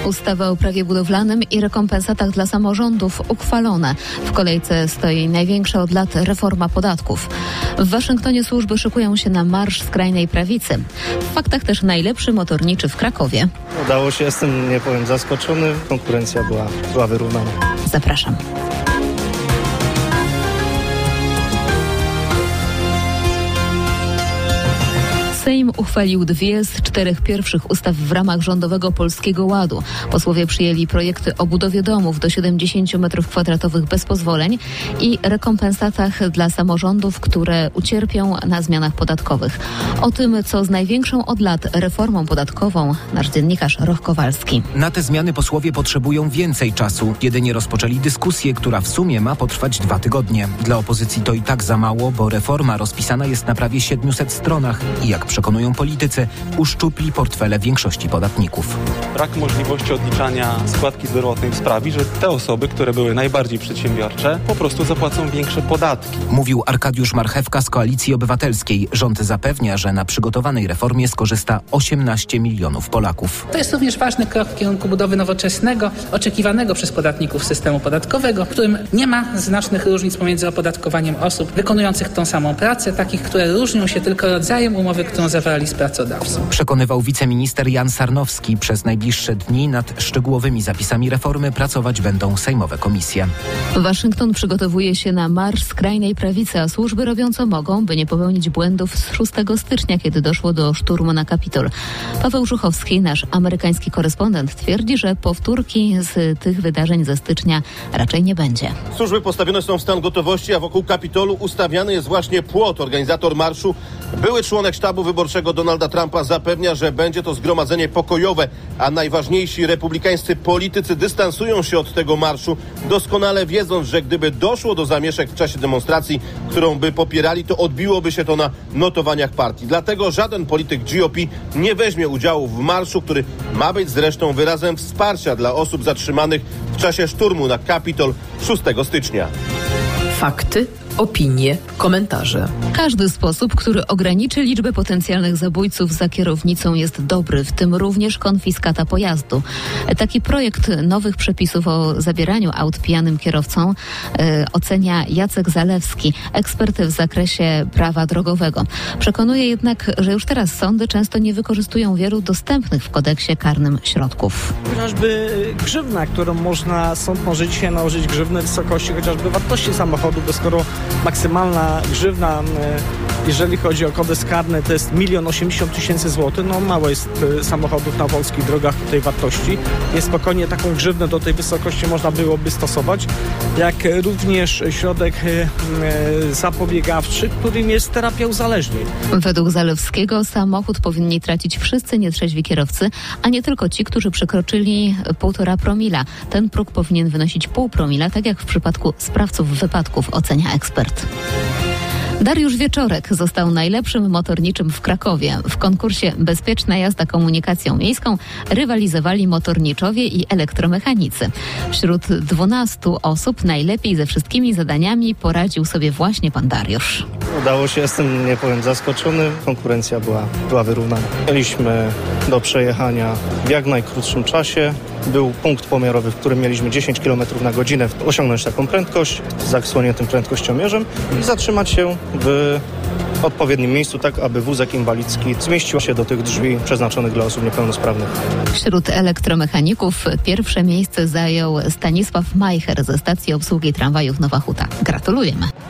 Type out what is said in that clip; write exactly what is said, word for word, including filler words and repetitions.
Ustawa o prawie budowlanym i rekompensatach dla samorządów uchwalona. W kolejce stoi największa od lat reforma podatków. W Waszyngtonie służby szykują się na marsz skrajnej prawicy. W faktach też najlepszy motorniczy w Krakowie. Udało się, jestem, nie powiem, zaskoczony. Konkurencja była, była wyrównana. Zapraszam. Sejm uchwalił dwie z czterech pierwszych ustaw w ramach rządowego Polskiego Ładu. Posłowie przyjęli projekty o budowie domów do siedemdziesięciu metrów kwadratowych bez pozwoleń i rekompensatach dla samorządów, które ucierpią na zmianach podatkowych. O tym, co z największą od lat reformą podatkową, nasz dziennikarz Roch Kowalski. Na te zmiany posłowie potrzebują więcej czasu. Jedynie rozpoczęli dyskusję, która w sumie ma potrwać dwa tygodnie. Dla opozycji to i tak za mało, bo reforma rozpisana jest na prawie siedmiuset stronach i jak przekonują politycy, uszczupli portfele większości podatników. Brak możliwości odliczania składki zdrowotnej sprawi, że te osoby, które były najbardziej przedsiębiorcze, po prostu zapłacą większe podatki. Mówił Arkadiusz Marchewka z Koalicji Obywatelskiej. Rząd zapewnia, że na przygotowanej reformie skorzysta osiemnaście milionów Polaków. To jest również ważny krok w kierunku budowy nowoczesnego, oczekiwanego przez podatników systemu podatkowego, w którym nie ma znacznych różnic pomiędzy opodatkowaniem osób wykonujących tą samą pracę, takich, które różnią się tylko rodzajem umowy, którą zawarli z pracodawcą. Przekonywał wiceminister Jan Sarnowski. Przez najbliższe dni nad szczegółowymi zapisami reformy pracować będą sejmowe komisje. Waszyngton przygotowuje się na marsz skrajnej prawicy, a służby robią co mogą, by nie popełnić błędów z szóstego stycznia, kiedy doszło do szturmu na Kapitol. Paweł Żuchowski, nasz amerykański korespondent, twierdzi, że powtórki z tych wydarzeń ze stycznia raczej nie będzie. Służby postawione są w stan gotowości, a wokół Kapitolu ustawiany jest właśnie płot. Organizator marszu, były członek sztabu wyborczego Donalda Trumpa, zapewnia, że będzie to zgromadzenie pokojowe, a najważniejsi republikańscy politycy dystansują się od tego marszu, doskonale wiedząc, że gdyby doszło do zamieszek w czasie demonstracji, którą by popierali, to odbiłoby się to na notowaniach partii. Dlatego żaden polityk G O P nie weźmie udziału w marszu, który ma być zresztą wyrazem wsparcia dla osób zatrzymanych w czasie szturmu na Kapitol szóstego stycznia. Fakty, opinie, komentarze. Każdy sposób, który ograniczy liczbę potencjalnych zabójców za kierownicą, jest dobry, w tym również konfiskata pojazdu. Taki projekt nowych przepisów o zabieraniu aut pijanym kierowcom e, ocenia Jacek Zalewski, ekspert w zakresie prawa drogowego. Przekonuje jednak, że już teraz sądy często nie wykorzystują wielu dostępnych w kodeksie karnym środków. Chociażby grzywna, którą można, sąd może dzisiaj nałożyć grzywnę w wysokości chociażby wartości samochodu, bo skoro maksymalna grzywna, jeżeli chodzi o kodeks karny, to jest milion osiemdziesiąt tysięcy złotych. No mało jest samochodów na polskich drogach tej wartości. Jest spokojnie taką grzywnę do tej wysokości można byłoby stosować, jak również środek zapobiegawczy, którym jest terapia uzależnień. Według Zalewskiego samochód powinni tracić wszyscy nietrzeźwi kierowcy, a nie tylko ci, którzy przekroczyli półtora promila. Ten próg powinien wynosić pół promila, tak jak w przypadku sprawców wypadków, ocenia ekspert. Dariusz Wieczorek został najlepszym motorniczym w Krakowie. W konkursie Bezpieczna jazda komunikacją miejską rywalizowali motorniczowie i elektromechanicy. Wśród dwunastu osób najlepiej ze wszystkimi zadaniami poradził sobie właśnie pan Dariusz. Udało się, jestem, nie powiem, zaskoczony. Konkurencja była, była wyrównana. Mieliśmy do przejechania w jak najkrótszym czasie. Był punkt pomiarowy, w którym mieliśmy dziesięć kilometrów na godzinę osiągnąć taką prędkość z zasłoniętym prędkościomierzem i zatrzymać się w odpowiednim miejscu, tak aby wózek inwalidzki zmieścił się do tych drzwi przeznaczonych dla osób niepełnosprawnych. Wśród elektromechaników pierwsze miejsce zajął Stanisław Majcher ze stacji obsługi tramwajów Nowa Huta. Gratulujemy.